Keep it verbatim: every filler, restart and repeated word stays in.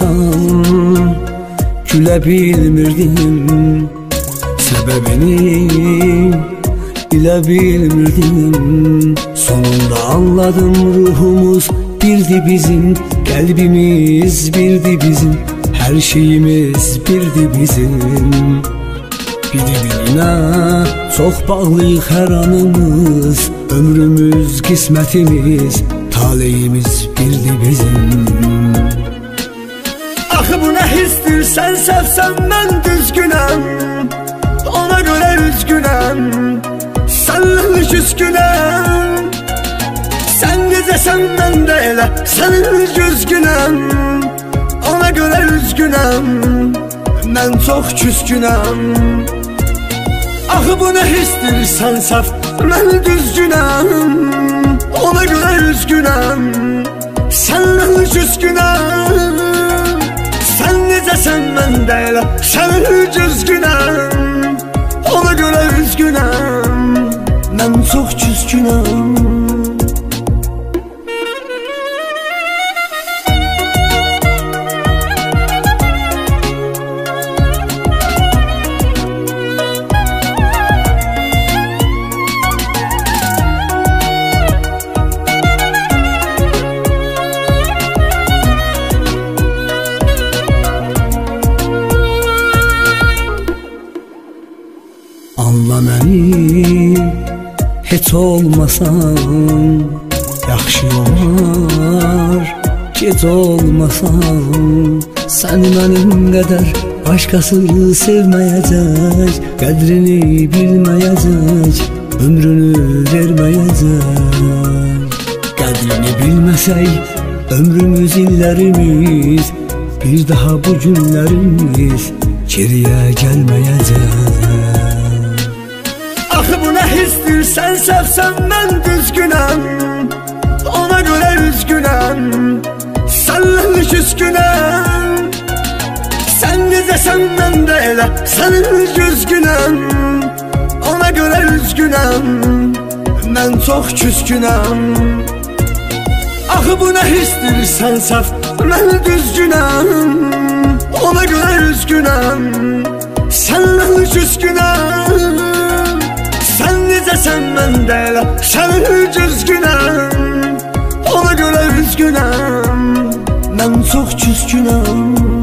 olmasan gülə bilmirdim, səbəbini bilə bilmirdim. Sonunda anladım, ruhumuz birdi bizim, qəlbimiz birdi bizim, hər şeyimiz birdi bizim. Bir-birinə çox bağlıyıq hər anımız, ömrümüz, qismətimiz, taleyimiz birdi bizim. Axı bu nə histir, sən səvsən mən düzgünəm, ona görə üzgünəm, sənlə küskünəm. Sən necəsən mən də elə, sənin güzgünəm, ona görə üzgünəm, mən çox küskünəm. Axı bu nə histir, sən saf, mən düzgünəm, ona görə üzgünəm, sənlə küskünəm. Sən necəsən mən də elə, sənin güzgünəm, ona görə üzgünəm, mən çox küskünəm. Anla məni, heç olmasan yaxşı olar, gec olmasan. Səni mənim qədər başqası sevməyəcək, qədrini bilməyəcək, ömrünü verməyəcək. Qədrini bilməsək ömrümüz, illərimiz, bir daha bu günlərimiz geriyə gəlməyəcək. Axı bu nə histir, sən səvsən mən düzgünəm, ona görə üzgünəm, sənlə küskünəm. Sən necəsən mən də elə, sənin güzgünəm, ona görə üzgünəm, mən çox küskünəm. Axı bu nə histir, sən səv, mən düzgünəm, ona görə üzgünəm, sənlə küskünəm. Sən necəsən mən də elə, sənin güzgünəm, ona görə üzgünəm, mən çox küskünəm.